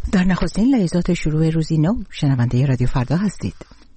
در نخستین لحظات شروع روزی نو شنونده رادیو فردا هستید.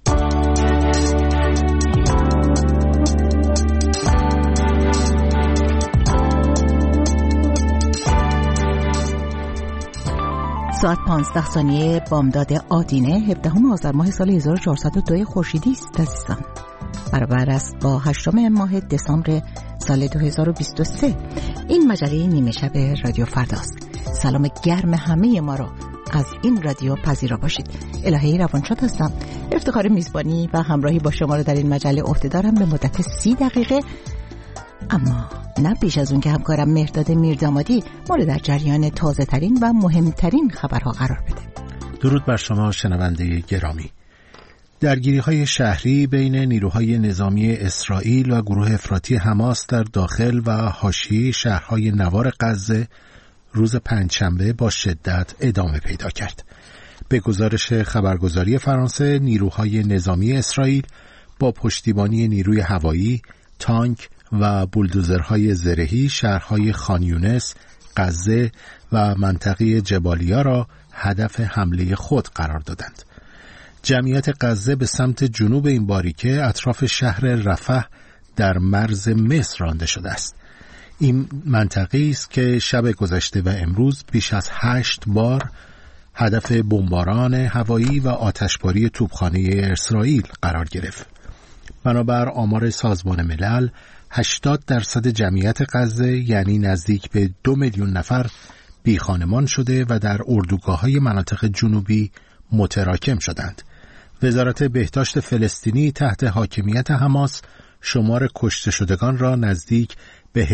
ساعت 15 بامداد آدینه 17 آذر ماه سال 1402 خورشیدی است عزیزان. برابر است با 8 ماه دسامبر سال 2023. این مجله نیمه شب رادیو فرداست. سلام گرم همه ما رو از این رادیو پذیرا باشید. الهی روانشاد هستم. افتخار میزبانی و همراهی با شما رو در این مجله عهده دارم به مدت 30 دقیقه. اما نه بیش از اون که همکارم مهرداد میردامادی ما رو در جریان تازه ترین و مهمترین خبرها قرار بده. درود بر شما شنونده گرامی. درگیری‌های شهری بین نیروهای نظامی اسرائیل و گروه افراطی حماس در داخل و حاشیه شهرهای نوار غزه روز پنجشنبه با شدت ادامه پیدا کرد. به گزارش خبرگزاری فرانسه، نیروهای نظامی اسرائیل با پشتیبانی نیروی هوایی، تانک و بولدوزرهای زرهی شهرهای خان یونس، غزه و منطقه جبالیا را هدف حمله خود قرار دادند. جمعیت غزه به سمت جنوب این باریکه اطراف شهر رفح در مرز مصر رانده شده است. این منطقه است که شب گذشته و امروز بیش از 8 بار هدف بمباران هوایی و آتشباری توپخانه اسرائیل قرار گرفت. بنابر آمار سازمان ملل 80% جمعیت غزه یعنی نزدیک به 2 میلیون نفر بی خانمان شده و در اردوگاه‌های مناطق جنوبی متراکم شدند. وزارت بهداشت فلسطینی تحت حاکمیت حماس شمار کشته شدگان را نزدیک به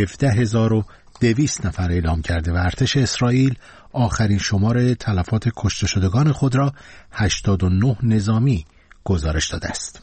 17200 نفر اعلام کرده و ارتش اسرائیل آخرین شمار تلفات کشته شدگان خود را 89 نظامی گزارش داده است.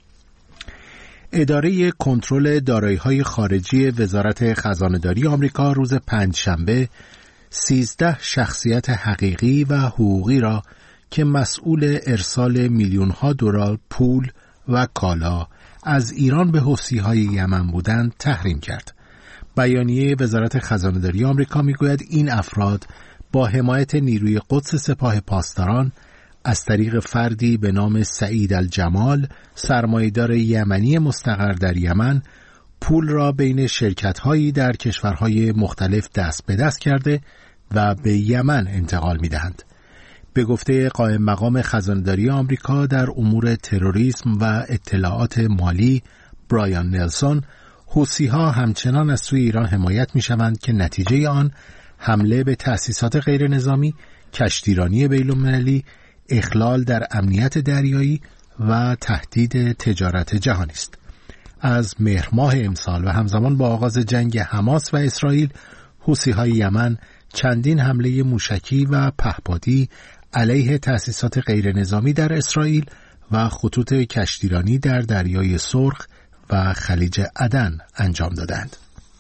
اداره کنترل دارایی‌های خارجی وزارت خزانه‌داری آمریکا روز پنجشنبه 13 شخصیت حقیقی و حقوقی را که مسئول ارسال میلیون‌ها دلار پول و کالا از ایران به حوثی‌های یمن بودند تحریم کرد. بیانیه وزارت خزانه‌داری آمریکا می‌گوید این افراد با حمایت نیروی قدس سپاه پاسداران از طریق فردی به نام سعید الجمال، سرمایه‌دار یمنی مستقر در یمن، پول را بین شرکت‌هایی در کشورهای مختلف دست به دست کرده و به یمن انتقال می‌دهند. به گفته قائم مقام خزانه‌داری آمریکا در امور تروریسم و اطلاعات مالی برایان نلسون، حوثی‌ها همچنان از سوی ایران حمایت می‌شوند که نتیجه آن حمله به تأسیسات غیر نظامی، کشتیرانی بین‌المللی، اخلال در امنیت دریایی و تهدید تجارت جهانی است. از مهر ماه امسال و همزمان با آغاز جنگ حماس و اسرائیل، حوثی‌های یمن چندین حمله موشکی و پهپادی علیه تأسیسات غیر نظامی در اسرائیل و خطوط کشتیرانی در دریای سرخ و خلیج عدن انجام دادند.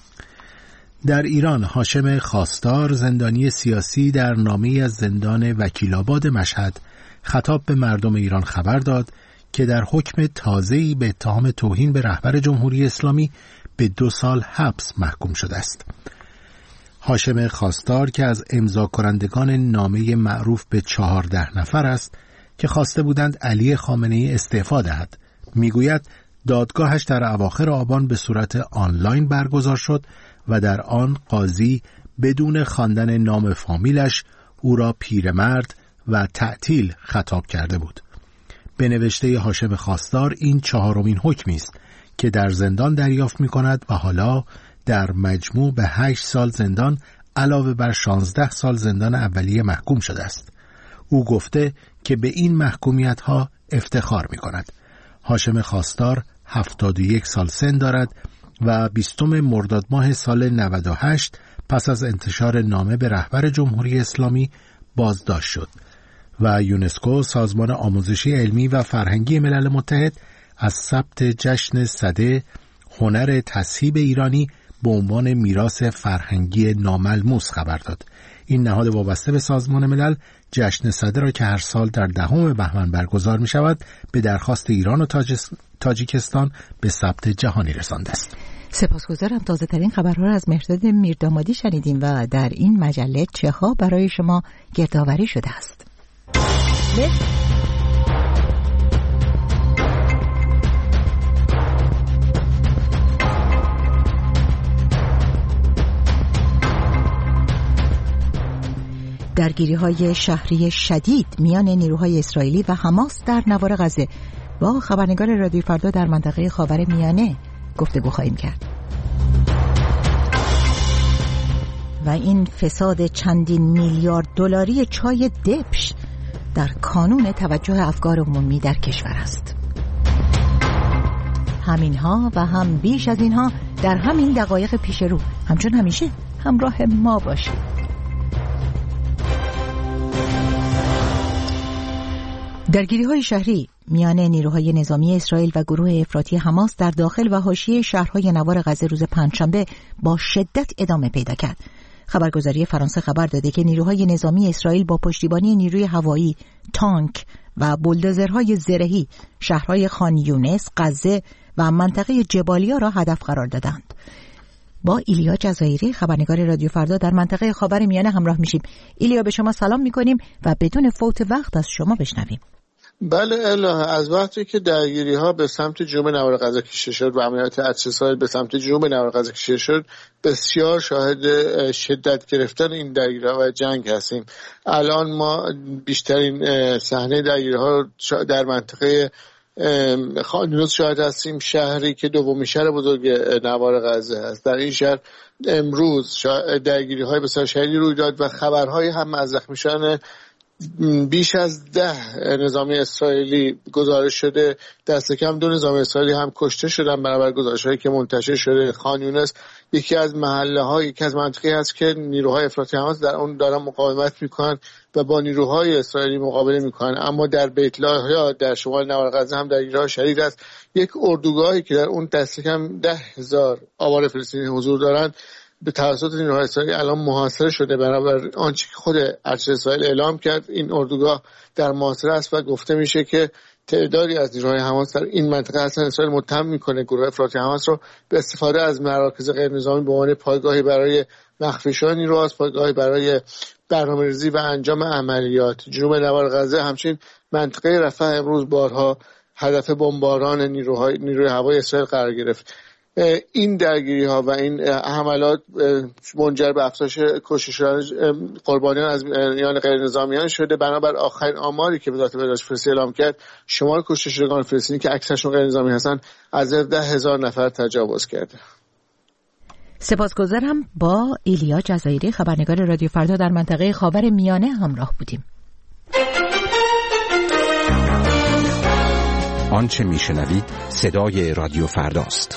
در ایران، هاشم خواستار، زندانی سیاسی، در نامه‌ای از زندان وکیل‌آباد مشهد خطاب به مردم ایران خبر داد که در حکم تازه‌ای به اتهام توهین به رهبر جمهوری اسلامی به 2 سال حبس محکوم شده است. هاشم خواستار که از امضا کنندگان نامه معروف به 14 نفر است که خواسته بودند علی خامنه‌ای استعفا دهد، میگوید دادگاهش در اواخر آبان به صورت آنلاین برگزار شد و در آن قاضی بدون خواندن نام فامیلش او را پیرمرد و تعطیل خطاب کرده بود. به نوشته هاشم خواستار این 4مین حکمی است که در زندان دریافت می‌کند و حالا در مجموع به 8 سال زندان علاوه بر 16 سال زندان اولیه محکوم شده است. او گفته که به این محکومیت‌ها افتخار می‌کند. هاشم خواستار 71 سال سن دارد و 20 مرداد ماه سال 98 پس از انتشار نامه به رهبر جمهوری اسلامی بازداشت شد و یونسکو، سازمان آموزشی علمی و فرهنگی ملل متحد، از ثبت جشن سده هنر تصهیب ایرانی به عنوان میراث فرهنگی ناملموس خبر داد. این نهاد وابسته به سازمان ملل جشن سده را که هر سال در 10 بهمن برگزار می شود به درخواست ایران و تاجیکستان به ثبت جهانی رسانده است. سپاسگزارم. تازه ترین خبرها را از مهرداد میردامادی شنیدیم و در این مجله چه ها برای شما گردآوری شده است. درگیری‌های شهری شدید میان نیروهای اسرائیلی و حماس در نوار غزه. با خبرنگار رادیو فردا در منطقه خاورمیانه گفتگو خواهیم کرد. و این فساد چندین میلیارد دلاری چای دبش در کانون توجه افکار عمومی در کشور است. همینها و هم بیش از اینها در همین دقایق پیش رو. همچون همیشه همراه ما باشید. درگیری‌های شهری میان نیروهای نظامی اسرائیل و گروه افراطی حماس در داخل و حاشیه شهرهای نوار غزه روز پنجشنبه با شدت ادامه پیدا کرد. خبرگزاری فرانسه خبر داده که نیروهای نظامی اسرائیل با پشتیبانی نیروی هوایی، تانک و بولدوزرهای زرهی شهرهای خان یونس، غزه و منطقه جبالیا را هدف قرار دادند. با ایلیا جزایری خبرنگار رادیو فردا در منطقه خاورمیانه همراه میشیم. ایلیا، به شما سلام میکنیم و بدون فوت وقت از شما بشنویم. بله الهه، از وقتی که درگیری ها به سمت جنوب نوار غزه کشیده شد و عملیات ارتش اسرائیل به سمت جنوب نوار غزه کشیده شد، بسیار شاهد شدت گرفتن این درگیری ها و جنگ هستیم. الان ما بیشترین صحنه درگیری ها در منطقه خان یونس شاهد هستیم، شهری که دومین شهر بزرگ نوار غزه است. در این شهر امروز درگیری های بسیار شدیدی روی داد و خبرهای هم از زخمیان بیش از 10 نظامی اسرائیلی گزارش شده. دست کم 2 نظامی اسرائیلی هم کشته شدن برابر گزارش‌هایی که منتشر شده. خان یونس یکی از مناطقی هست که نیروهای افراطی حماس در اون دارن مقاومت میکنن و با نیروهای اسرائیلی مقابله میکنن. اما در بیت لاهیا در شمال نوار غزه هم درگیری‌ها شدید است. یک اردوگاهی که در اون دست کم 10,000 آوار فلسطینی حضور دارند به توسط نیروهای اسرائیل الان محاصره شده. برابر آنچه که خود ارتش اسرائیل اعلام کرد، این اردوگاه در محاصره است و گفته میشه که تعدادی از نیروهای حماس در این منطقه هستن. اسرائیل متهم میکنه گروه افراطی حماس رو به استفاده از مراکز غیر نظامی به عنوان پایگاهی برای مخفی شدن نیروهاست، پایگاهی برای برنامه‌ریزی و انجام عملیات. جنوب نوار غزه همچنین منطقه رفح امروز بارها هدف بمباران نیروی هوایی اسرائیل قرار گرفت. این درگیری ها و این حملات منجر به افزایش کشته شدن قربانیان از میان غیر نظامیان شده. بنابر آخرین آماری که وزارت بهداشت فلسطین اعلام کرد، شمار کشته شدگان فلسطینی که اکثرشون غیر نظامی هستن از 10,000 نفر تجاوز کرده. سپاسگزارم. با ایلیا جزایری خبرنگار رادیو فردا در منطقه خاورمیانه همراه بودیم. آنچه میشنوید صدای رادیو فرداست.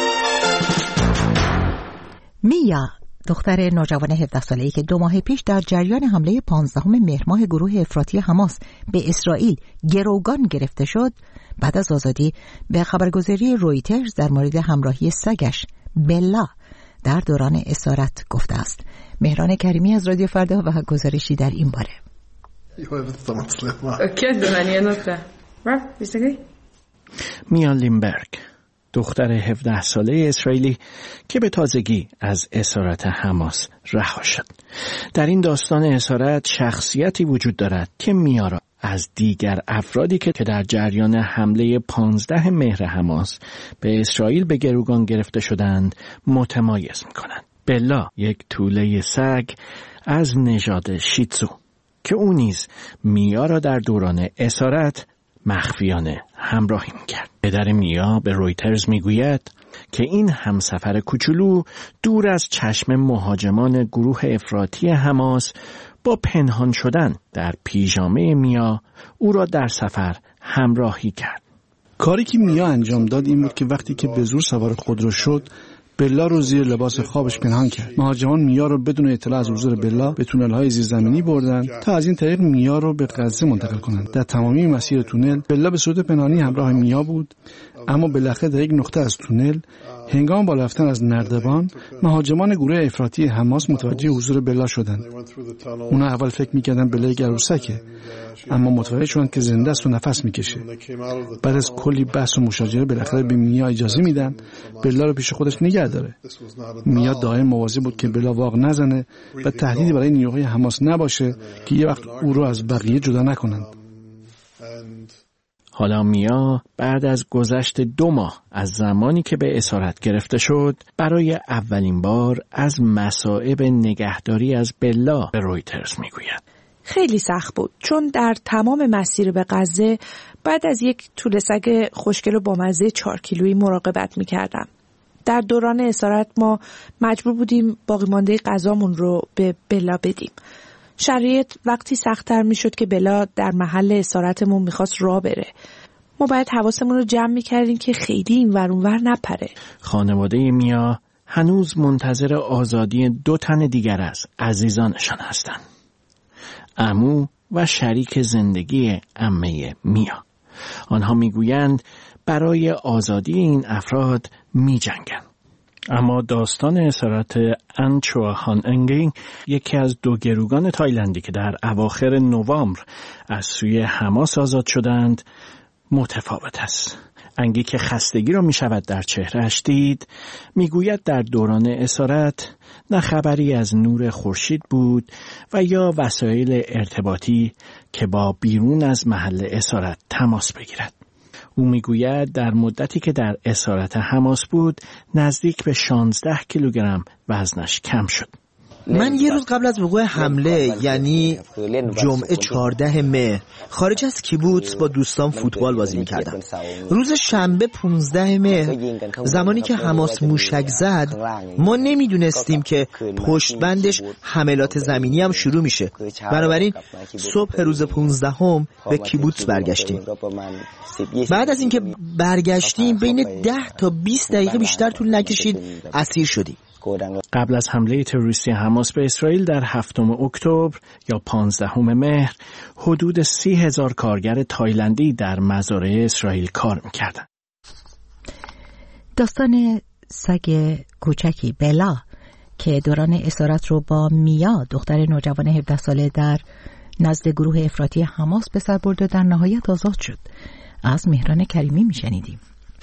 میا، دختر نوجوان 17 ساله‌ای که 2 ماه پیش در جریان حمله 15 مهر ماه گروه افراطی حماس به اسرائیل گروگان گرفته شد، بعد از آزادی به خبرگزاری رویترز در مورد همراهی سگش بلا در دوران اسارت گفته است. مهران کریمی از رادیو فردا و گزارشی در این باره. میا لیمبرگ، دختر 17 ساله اسرائیلی که به تازگی از اسارت حماس رها شد. در این داستان اسارت شخصیتی وجود دارد که میا را از دیگر افرادی که در جریان حمله 15 مهر حماس به اسرائیل به گروگان گرفته شدند متمایز می‌کند. بلا یک توله سگ از نژاد شیتزو که او نیز میا را در دوران اسارت مخفیانه همراهی می‌کرد. پدر میا به رویترز میگوید که این همسفر کوچولو دور از چشم مهاجمان گروه افراطی حماس با پنهان شدن در پیژامه میا او را در سفر همراهی کرد. کاری که میا انجام داد این بود که وقتی که به زور سوار خودرو شد، بلا رو زیر لباس خوابش پنهان کرد. مهاجمان میا رو بدون اطلاع از حضور بلا به تونل‌های زیرزمینی بردن تا از این طریق میا رو به غزه منتقل کنند. در تمامی مسیر تونل بلا به صورت پنهانی همراه میا بود، اما بالاخره در یک نقطه از تونل هنگام بالا رفتن از نردبان مهاجمان گروه افراطی حماس متوجه حضور بلا شدند. اونا اول فکر می‌کردن بلا یک عروسکه، اما متوجه شدند که زنده است و نفس می‌کشه. بعد از کلی بحث و مشاجره بالاخره به میا اجازه میدن بلا رو پیش خودش نگه داره. میا دائم مواظب بود که بلا واق نزنه و تهدیدی برای نیروهای حماس نباشه که یه وقت او رو از بقیه جدا نکنند. حالا میا بعد از گذشت 2 ماه از زمانی که به اسارت گرفته شد برای اولین بار از مصائب نگهداری از بلا به رویترز میگوید. خیلی سخت بود چون در تمام مسیر به غزه بعد از یک توله سگ خوشگل و بامزه 4 کیلویی مراقبت میکردم. در دوران اسارت ما مجبور بودیم باقی مانده غذامون رو به بلا بدیم. شرایط وقتی سخت‌تر میشد که بلا در محل اسارتمون میخواست راه بره. ما باید حواسمون رو جمع میکردیم که خیلی این ور اون ور نپره. خانواده میا هنوز منتظر آزادی 2 تن دیگر از عزیزانشان هستند. عمو و شریک زندگی عمه میا. آنها میگویند برای آزادی این افراد میجنگند. اما داستان اسارت انچوهان انگی، یکی از 2 گروگان تایلندی که در اواخر نوامبر از سوی حماس آزاد شدند، متفاوت است. انگی که خستگی را می شود در چهرهش دید، می گوید در دوران اسارت نه خبری از نور خورشید بود و یا وسایل ارتباطی که با بیرون از محل اسارت تماس بگیرد. او میگوید در مدتی که در اسارت حماس بود نزدیک به 16 کیلوگرم وزنش کم شد. من یه روز قبل از وقوع حمله یعنی جمعه 14 مهر خارج از کیبوتس با دوستان فوتبال بازی میکردم. روز شنبه 15 مهر زمانی که حماس موشک زد ما نمیدونستیم که پشت بندش حملات زمینی هم شروع میشه. بنابراین صبح روز 15 به کیبوتس برگشتیم. بعد از اینکه برگشتیم بین 10 تا 20 دقیقه بیشتر طول نکشید اسیر شدیم. قبل از حمله تروریستی حماس به اسرائیل در 7 اکتبر یا 15 مهر حدود 30,000 کارگر تایلندی در مزارع اسرائیل کار می‌کردند. داستان سگ کوچکی بلا که دوران اسارت رو با میا دختر نوجوان 17 ساله در نزد گروه افراطی حماس به سر برد و در نهایت آزاد شد. از مهران کریمی میشنیدیم.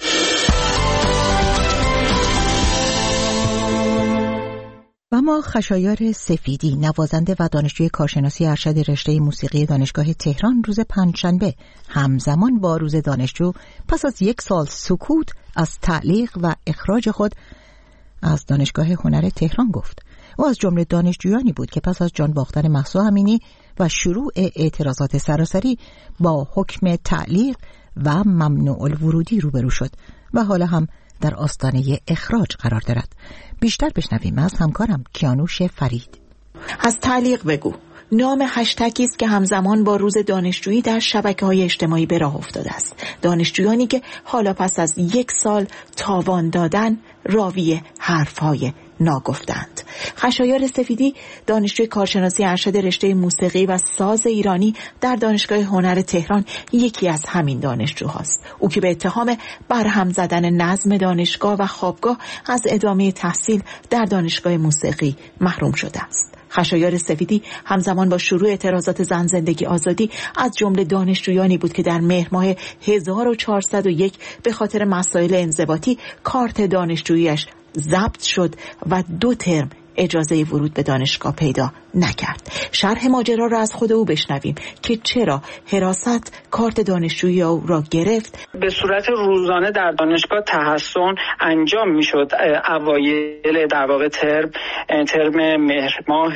و ما خشایار سفیدی نوازنده و دانشجوی کارشناسی ارشد رشته موسیقی دانشگاه تهران روز پنجشنبه همزمان با روز دانشجو پس از 1 سال سکوت از تعلیق و اخراج خود از دانشگاه هنر تهران گفت. او از جمله دانشجویانی بود که پس از جان باختن مهسا امینی و شروع اعتراضات سراسری با حکم تعلیق و ممنوع الورودی روبرو شد و حالا هم در آستانه اخراج قرار دارد. بیشتر بشنویم از همکارم کیانوش فرید. از تعلیق بگو نام هشتگی است که همزمان با روز دانشجویی در شبکه‌های اجتماعی به راه افتاده است. دانشجویانی که حالا پس از 1 سال تاوان دادن راوی حرف‌های ناگفتند. خشایار سفیدی دانشجوی کارشناسی ارشد رشته موسیقی و ساز ایرانی در دانشگاه هنر تهران یکی از همین دانشجوهاست. او که به اتهام برهم زدن نظم دانشگاه و خوابگاه از ادامه تحصیل در دانشگاه موسیقی محروم شده است. خشایار سفیدی همزمان با شروع اعتراضات زن زندگی آزادی از جمله دانشجویانی بود که در مهر ماه 1401 به خاطر مسائل انضباطی کارت دانشجوییش ضبط شد و 2 ترم اجازه ورود به دانشگاه پیدا نکرد. شرح ماجرا را از خود او بشنویم که چرا حراست کارت دانشجویی او را گرفت. به صورت روزانه در دانشگاه تحسن انجام میشد اوایل در واقع ترم مهر ماه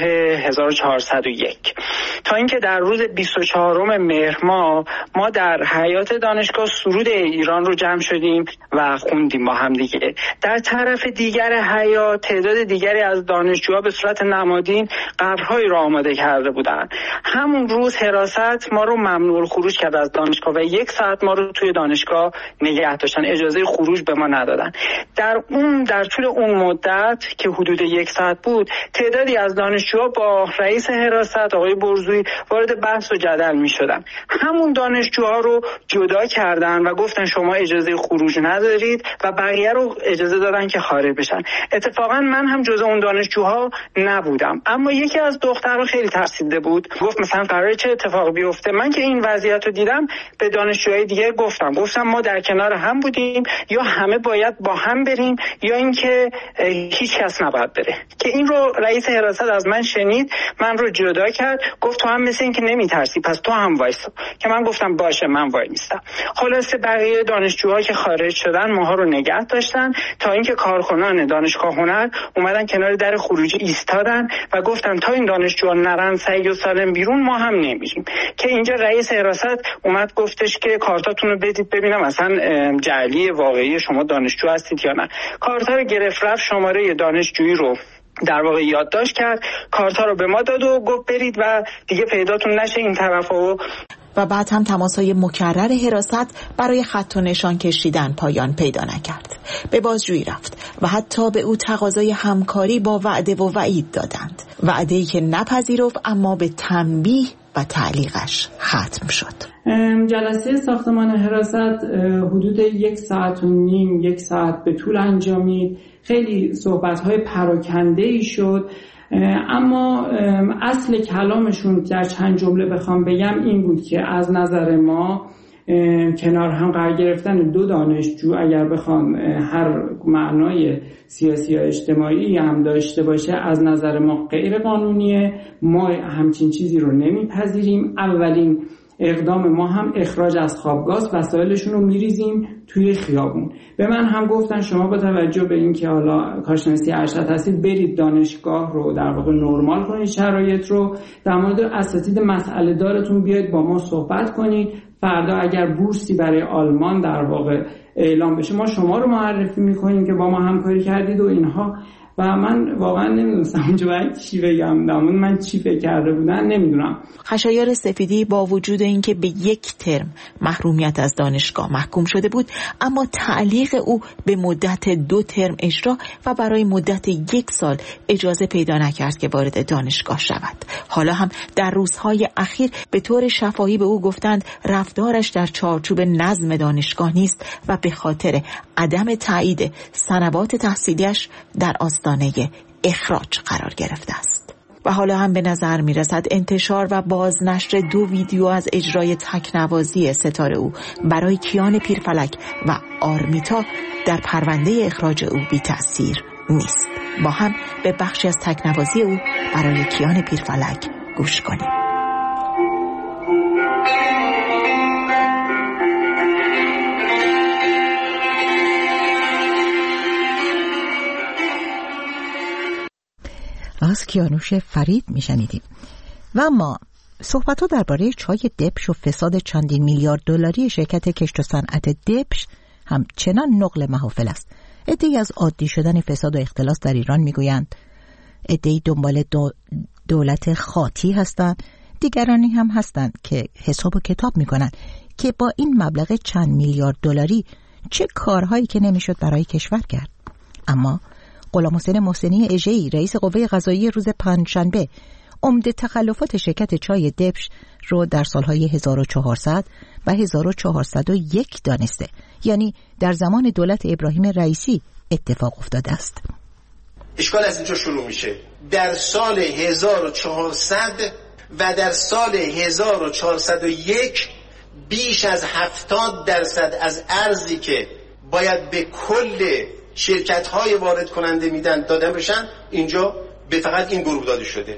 1401 تا اینکه در روز 24 مهر ماه ما در حیاط دانشگاه سرود ایران رو جمع شدیم و خوندیم با هم دیگه. در طرف دیگر حیاط تعداد دیگری از دانشجوها به صورت نمادین قبرهایی را آماده کرده بودند. همون روز حراست ما رو ممنوع خروج کرد از دانشگاه و 1 ساعت ما رو توی دانشگاه نگه داشتن، اجازه خروج به ما ندادن. در طول اون مدت که حدود 1 ساعت بود تعدادی از دانشجوها با رئیس حراست آقای برزویی وارد بحث و جدل می شدن. همون دانشجوها رو جدا کردن و گفتن شما اجازه خروج ندارید و بقیه رو اجازه دادن که خارج بشن. اتفاقا من هم جزء اون دانشجوها نبودم، اما یکی از دخترها خیلی ترسیده بود، گفت مثلا قراره چه اتفاقی بیفته. من که این وضعیت رو دیدم به دانشجوهای دیگه گفتم ما در کنار هم بودیم، یا همه باید با هم بریم یا اینکه هیچ کس نباید بره. که این رو رئیس حراست از من شنید، من رو جدا کرد، گفت تو هم مثل این که نمیترسی پس تو هم وایسا. که من گفتم گفتم باشه من وای میستم. خلاصه بقیه دانشجوها که خارج شدن ماها رو نگه داشتن تا اینکه کارکنان دانشگاه هنر اومدن کنار در خروجی ایستادن و گفتن تا این دانشجوها نرن سعی و سالم بیرون ما هم نمیریم. که اینجا رئیس حراست اومد گفتش که کارتاتون رو بدید ببینم اصلا جعلی واقعی شما دانشجو هستید یا نه. کارتا رو گرفت، رفت شماره دانشجویی رو در واقع یادداشت کرد، کارتا رو به ما داد و گفت برید و دیگه پیداتون نشه این طرفا. و بعد هم تماس‌های مکرر حراست برای خط و نشان کشیدن پایان پیدا نکرد. به بازجویی رفت و حتی به او تقاضای همکاری با وعده و وعید دادند. وعده‌ای که نپذیرفت اما به تنبیه و تعلیقش ختم شد. جلسه ساختمان حراست حدود 1.5 ساعت یک ساعت به طول انجامید. خیلی صحبت‌های پراکنده‌ای شد، اما اصل کلامشون در چند جمله بخوام بگم این بود که از نظر ما کنار هم قرار گرفتن دو دانشجو اگر بخوام هر معنای سیاسی یا اجتماعی هم داشته باشه از نظر ما غیر قانونیه. ما همچین چیزی رو نمیپذیریم. اولین اقدام ما هم اخراج از خوابگاه، وسایلشون رو میریزیم توی خیابون. به من هم گفتن شما با توجه به این که حالا کارشناسی ارشد هستید برید دانشگاه رو در واقع نرمال کنید، شرایط رو در مورد اساتید مسئله دارتون بیاید با ما صحبت کنید، فردا اگر بورسی برای آلمان در واقع اعلام بشه ما شما رو معرفی میکنیم که با ما همکاری کردید و اینها. و من واقعا نمیدونستم اونجا باید چی بگم، من چی فکر کرده بودن نمیدونم. خشایار سفیدی با وجود اینکه به 1 ترم محرومیت از دانشگاه محکوم شده بود، اما تعلیق او به مدت 2 ترم اجرا و برای مدت 1 سال اجازه پیدا نکرد که وارد دانشگاه شود. حالا هم در روزهای اخیر به طور شفاهی به او گفتند رفتارش در چارچوب نظم دانشگاه نیست و به خاطر عدم تایید سنوات تحصیلیش در آستانه اخراج قرار گرفته است. و حالا هم به نظر می رسد انتشار و بازنشر 2 ویدیو از اجرای تکنوازی ستاره او برای کیان پیرفلک و آرمیتا در پرونده اخراج او بی تأثیر نیست. با هم به بخشی از تکنوازی او برای کیان پیرفلک گوش کنیم. از کیانوش فرید میشنیدیم. و اما صحبت ها درباره چای دبش و فساد چندین میلیارد دلاری شرکت کشت و صنعت دبش همچنان نقل محافل است. عده‌ای از عادی شدن فساد و اختلاس در ایران میگویند، عده‌ای دنبال دولت خاطی هستند، دیگرانی هم هستند که حساب و کتاب میکنند که با این مبلغ چند میلیارد دلاری چه کارهایی که نمیشد برای کشور کرد. اما غلامحسین محسنی اژه‌ای رئیس قوه قضاییه روز پنجشنبه عمده تخلفات شرکت چای دبش رو در سالهای 1400 و 1401 دانسته، یعنی در زمان دولت ابراهیم رئیسی اتفاق افتاده است. اشکال از اینجا شروع میشه. در سال 1400 و در سال 1401 بیش از 70% از ارزی که باید به کل شرکت‌های وارد کننده میدن دادن بشن اینجا به فقط این گروه داده شده.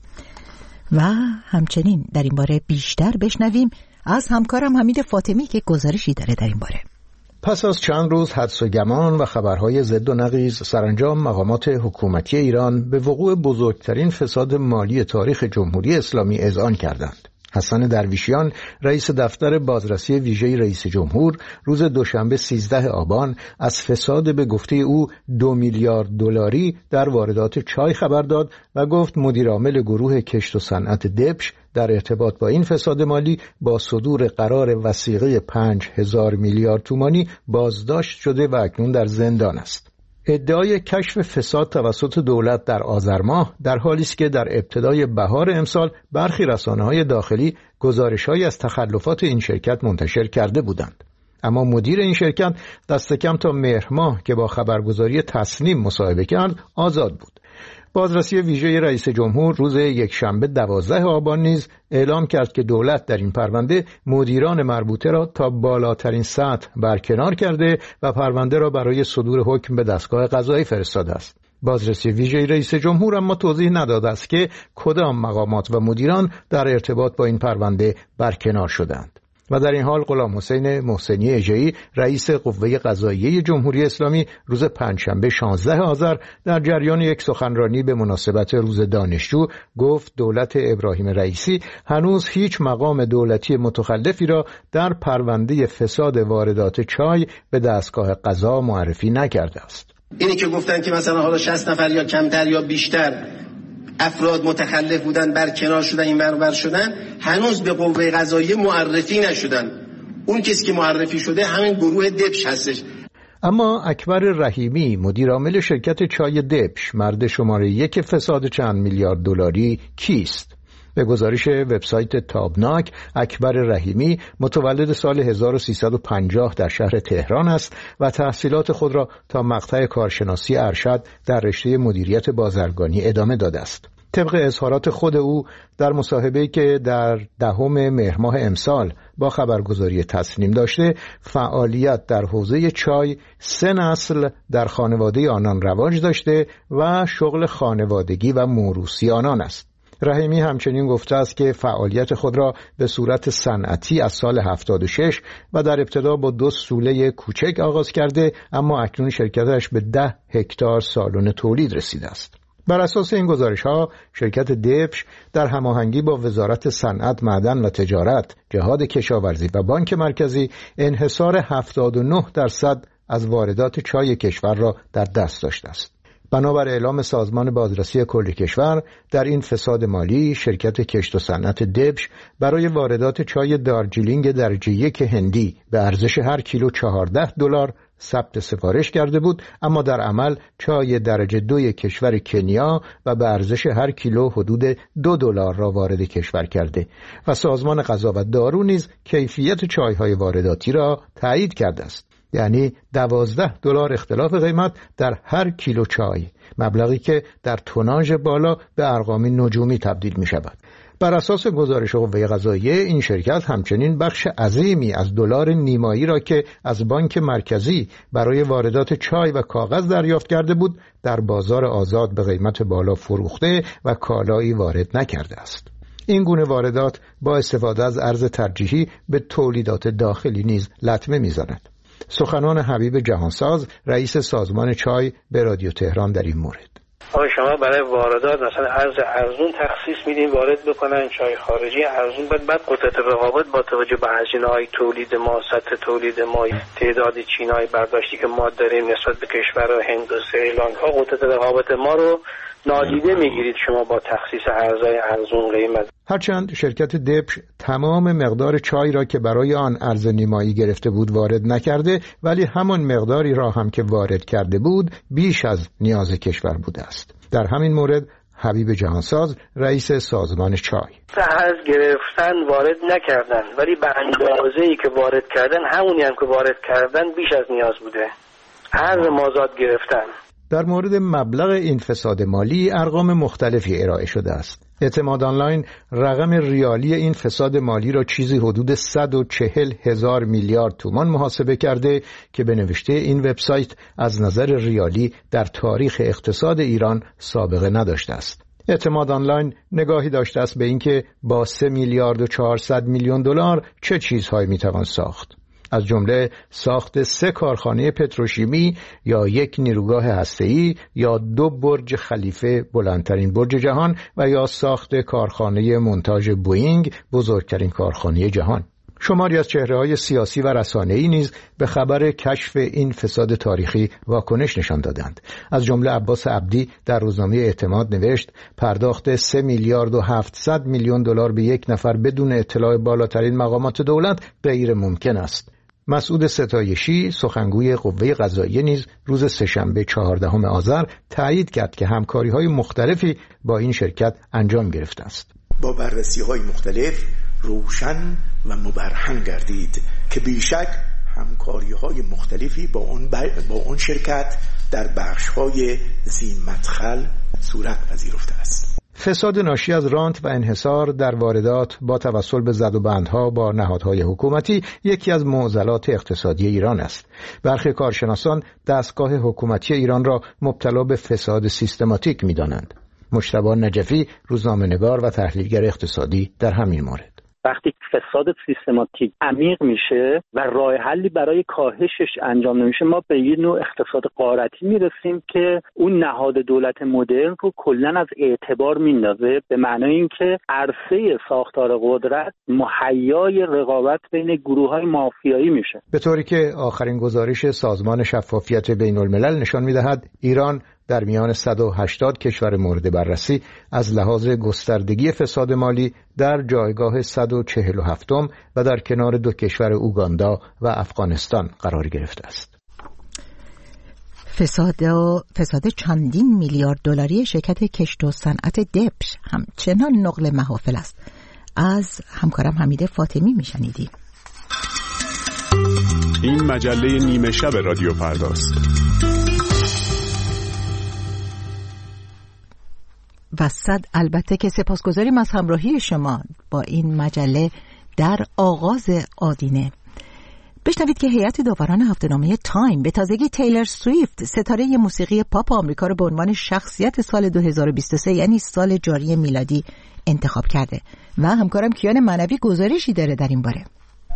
و همچنین در این باره بیشتر بشنویم از همکارم حمید فاطمی که گزارشی داره در این باره. پس از چند روز حدس و گمان و خبرهای ضد و نقیض، سرانجام مقامات حکومتی ایران به وقوع بزرگترین فساد مالی تاریخ جمهوری اسلامی اذعان کردند. حسن درویشیان رئیس دفتر بازرسی ویژه رئیس جمهور روز دوشنبه 13 آبان از فساد به گفته او 2 میلیارد دلاری در واردات چای خبر داد و گفت مدیر عامل گروه کشت و صنعت دبش در ارتباط با این فساد مالی با صدور قرار وثیقه 5000 میلیارد تومانی بازداشت شده و اکنون در زندان است. ادعای کشف فساد توسط دولت در آذر ماه در حالی است که در ابتدای بهار امسال برخی رسانه‌های داخلی گزارش‌هایی از تخلفات این شرکت منتشر کرده بودند. اما مدیر این شرکت دست کم تا مهر ماه که با خبرگزاری تصنیم مصاحبه کرد آزاد بود. بازرسی ویژه رئیس جمهور روز یکشنبه 12 آبان نیز اعلام کرد که دولت در این پرونده مدیران مربوطه را تا بالاترین سطح برکنار کرده و پرونده را برای صدور حکم به دستگاه قضایی فرستاده است. بازرسی ویژه رئیس جمهور اما توضیح نداده است که کدام مقامات و مدیران در ارتباط با این پرونده برکنار شدند. و در این حال غلام حسین محسنی اژه‌ای رئیس قوه قضاییه جمهوری اسلامی روز پنجشنبه 16 آذر در جریان یک سخنرانی به مناسبت روز دانشجو گفت دولت ابراهیم رئیسی هنوز هیچ مقام دولتی متخلفی را در پرونده فساد واردات چای به دستگاه قضا معرفی نکرده است. اینی که گفتن که مثلا حالا 60 نفر یا کمتر یا بیشتر افراد متخلف بودن برکنار شدن این برابر شدن، هنوز به قوه قضاییه معرفی نشدن. اون کسی که معرفی شده همین گروه دبش هستش. اما اکبر رحیمی مدیر عامل شرکت چای دبش، مرد شماره 1 فساد چند میلیارد دلاری کیست؟ به گزارش وبسایت تابناک، اکبر رحیمی متولد سال 1350 در شهر تهران است و تحصیلات خود را تا مقطع کارشناسی ارشد در رشته مدیریت بازرگانی ادامه داده است. طبق اظهارات خود او در مصاحبه‌ای که در 10 مهر ماه امسال با خبرگزاری تسنیم داشته، فعالیت در حوزه چای 3 نسل در خانواده آنان رواج داشته و شغل خانوادگی و موروثی آنان است. رحیمی همچنین گفته است که فعالیت خود را به صورت صنعتی از سال 76 و در ابتدا با 2 سوله کوچک آغاز کرده، اما اکنون شرکتش به 10 هکتار سالن تولید رسیده است. بر اساس این گزارش‌ها شرکت دبش در هماهنگی با وزارت صنعت، معدن و تجارت، جهاد کشاورزی و بانک مرکزی انحصار 79% از واردات چای کشور را در دست داشته است. بنابر اعلام سازمان بازرسی کل کشور، در این فساد مالی شرکت کشت و صنعت دبش برای واردات چای دارجیلینگ درجه 1 هندی به ارزش هر کیلو $14 ثبت سفارش کرده بود، اما در عمل چای درجه 2 کشور کنیا و به ارزش هر کیلو حدود $2 را وارد کشور کرده و سازمان غذا و دارو نیز کیفیت چای‌های وارداتی را تایید کرده است. یعنی $12 اختلاف قیمت در هر کیلو چای، مبلغی که در توناژ بالا به ارقام نجومی تبدیل می شود. بر اساس گزارش قوه قضاییه، این شرکت همچنین بخش عظیمی از دلار نیمایی را که از بانک مرکزی برای واردات چای و کاغذ دریافت کرده بود، در بازار آزاد به قیمت بالا فروخته و کالایی وارد نکرده است. این گونه واردات با استفاده از ارز ترجیحی به تولیدات داخلی نیز لطمه می‌زند. سخنان حبیب جهانساز، رئیس سازمان چای، به رادیو تهران در این مورد: شما برای واردات مثلا ارز ارزون تخصیص میدین وارد بکنن چای خارجی ارزون، بعد قدرت رقابت با توجه به هزینه‌های تولید ما، سطح تولید ما، تعداد چینای برداشتی که ما داریم نسبت به کشور هند و سریلانکا، قدرت رقابت ما رو نادیده میگیرید شما با تخصیص ارزهای ارزون قیمت. هرچند شرکت دبش تمام مقدار چای را که برای آن ارز نیمایی گرفته بود وارد نکرده، ولی همان مقداری را هم که وارد کرده بود بیش از نیاز کشور بوده است. در همین مورد حبیب جهانساز، رئیس سازمان چای: ارز گرفتن وارد نکردن، ولی به اندازه‌ای که وارد کردن همونی هم که وارد کردن بیش از نیاز بوده. ارز مازاد گرفتن. در مورد مبلغ این فساد مالی ارقام مختلفی ارائه شده است. اعتماد آنلاین رقم ریالی این فساد مالی را چیزی حدود 140,000 میلیارد تومان محاسبه کرده که به نوشته این وبسایت از نظر ریالی در تاریخ اقتصاد ایران سابقه نداشته است. اعتماد آنلاین نگاهی داشته است به اینکه با 3 میلیارد و 400 میلیون دلار چه چیزهایی میتوان ساخت، از جمله ساخت 3 کارخانه پتروشیمی یا 1 نیروگاه هسته‌ای یا 2 برج خلیفه، بلندترین برج جهان، و یا ساخت کارخانه مونتاژ بوئینگ، بزرگترین کارخانه جهان. شماری از چهره‌های سیاسی و رسانه‌ای نیز به خبر کشف این فساد تاریخی واکنش نشان دادند. از جمله عباس عبدی در روزنامه اعتماد نوشت پرداخت 3 میلیارد و 700 میلیون دلار به یک نفر بدون اطلاع بالاترین مقامات دولت غیر ممکن است. مسعود ستایشی، سخنگوی قوه قضاییه، نیز روز سه‌شنبه 14 آذر تایید کرد که همکاری‌های مختلفی با این شرکت انجام گرفته است. با بررسی‌های مختلف روشن و مبرهن گردید که بیشک همکاری‌های مختلفی با اون شرکت در بخش‌های ذی مدخل صورت پذیرفته است. فساد ناشی از رانت و انحصار در واردات با توسل به زدوبندها با نهادهای حکومتی یکی از معضلات اقتصادی ایران است. برخی کارشناسان دستگاه حکومتی ایران را مبتلا به فساد سیستماتیک می‌دانند. مجتبی نجفی، روزنامه‌نگار و تحلیلگر اقتصادی، در همین مورد: وقتی فساد سیستماتیک عمیق میشه و راه حلی برای کاهشش انجام نمیشه، ما به یه نوع اقتصاد غارتی میرسیم که اون نهاد دولت مدرن رو کلا از اعتبار میندازه، به معنای اینکه عرصه ساختار قدرت مهیای رقابت بین گروه‌های مافیایی میشه. به طوری که آخرین گزارش سازمان شفافیت بین الملل نشان میدهد ایران در میان 180 کشور مورد بررسی از لحاظ گستردگی فساد مالی در جایگاه 147م و در کنار دو کشور اوگاندا و افغانستان قرار گرفته است. فساد چندین میلیارد دلاری شرکت کشت و صنعت دبش همچنان نقل محافل است. از همکارم حمید فاطمی میشنیدیم. این مجله نیمه شب رادیو فرداست. و البته که سپاسگزاریم از همراهی شما با این مجله در آغاز آدینه. بشنوید که هیئت داوران هفته‌نامه تایم به تازگی تیلر سویفت ستاره موسیقی پاپ آمریکا را به عنوان شخصیت سال 2023 یعنی سال جاری میلادی انتخاب کرده و همکارم کیان معنوی گزارشی داره در این باره.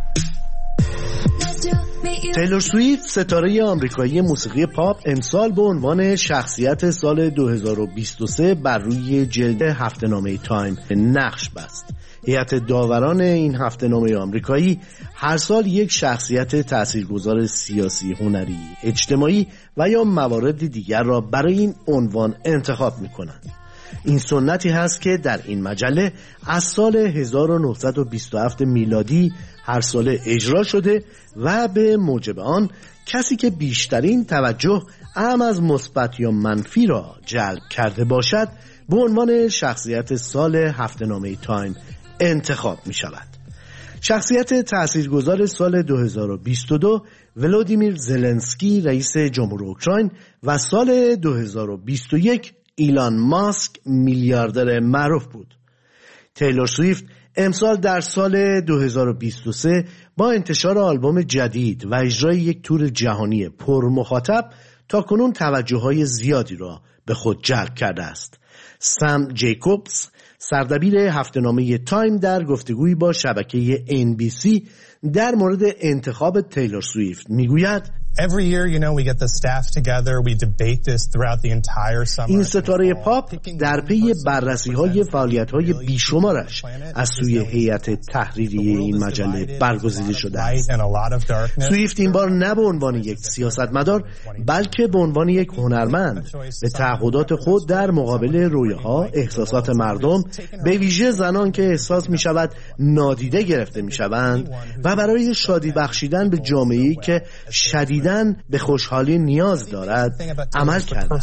تیلور سویفت ستاره آمریکایی موسیقی پاپ امسال به عنوان شخصیت سال 2023 بر روی جلد هفته‌نامه تایم نقش بست. هیئت داوران این هفته‌نامه آمریکایی هر سال یک شخصیت تاثیرگذار سیاسی، هنری، اجتماعی و یا موارد دیگر را برای این عنوان انتخاب می‌کنند. این سنتی هست که در این مجله از سال 1927 میلادی هر سال اجرا شده و به موجب آن کسی که بیشترین توجه هم از مثبت یا منفی را جلب کرده باشد به عنوان شخصیت سال هفته‌نامه تایم انتخاب می شود. شخصیت تاثیرگذار سال 2022 ولودیمیر زلنسکی رئیس جمهور اوکراین و سال 2021 ایلان ماسک میلیاردر معروف بود. تیلور سویفت امسال در سال 2023 با انتشار آلبوم جدید و اجرای یک تور جهانی پر مخاطب تاکنون توجه‌های زیادی را به خود جلب کرده است. سام جیکوبز سردبیر هفته‌نامه تایم در گفتگویی با شبکه NBC در مورد انتخاب تیلور سویفت میگوید این ستاره پاپ در پی بررسی‌های فعالیت‌های بیشمارش از سوی هیئت تحریریه این مجله برگزیده شده است. سویفت این بار نه به عنوان یک سیاستمدار بلکه به عنوان یک هنرمند به تعهدات خود در مقابل رویاها، احساسات مردم، به ویژه زنان که احساس می‌شود نادیده گرفته می‌شوند و برای شادی بخشیدن به جامعه‌ای که شدیداً به خوشحالی نیاز دارد عمل کرد.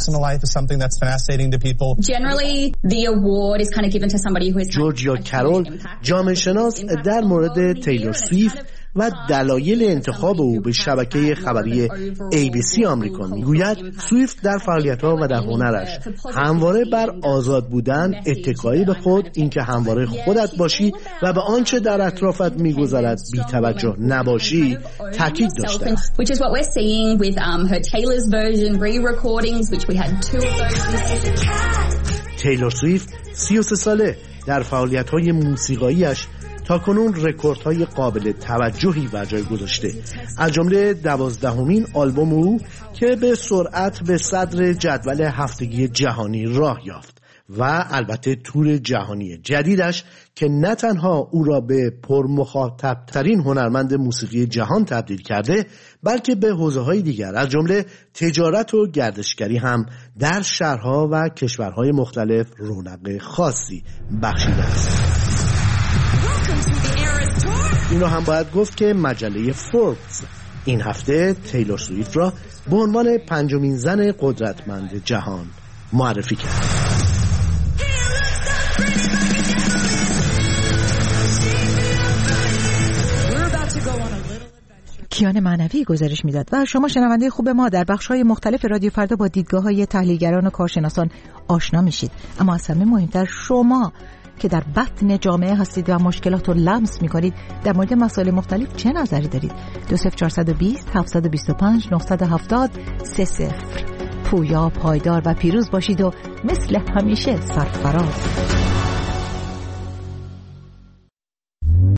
جورجیا کرول جامعه شناس در مورد تیلور سویفت و دلایل انتخاب او به شبکه خبری ABC آمریکا میگوید سویفت در فعالیت‌ها و در هنرش همواره بر آزاد بودن، اتکایی به خود، اینکه همواره خودت باشی و به آنچه در اطرافت میگذرد بی‌توجه نباشی تاکید داشته است. تیلور سویفت 33 ساله در فعالیت‌های موسیقایی‌اش تاکنون رکوردهای قابل توجهی بر جای گذاشته، از جمله 12مین آلبوم او که به سرعت به صدر جدول هفتگی جهانی راه یافت و البته تور جهانی جدیدش که نه تنها او را به پرمخاطب‌ترین هنرمند موسیقی جهان تبدیل کرده بلکه به حوزه‌های دیگر از جمله تجارت و گردشگری هم در شهرها و کشورهای مختلف رونق خاصی بخشیده است. این رو هم باید گفت که مجله فوربس این هفته تیلور سویفت را به عنوان 5مین زن قدرتمند جهان معرفی کرد. کیان معنوی گزارش میداد و شما شنونده خوب ما در بخش‌های مختلف رادیو فردا با دیدگاه‌های تحلیلگران و کارشناسان آشنا میشید. اما از همه مهمتر شما که در بطن جامعه هستید و مشکلات رو لمس میکنید در مورد مسائل مختلف چه نظری دارید؟ 20420 725 970 30 پویا، پایدار و پیروز باشید و مثل همیشه سرفراز.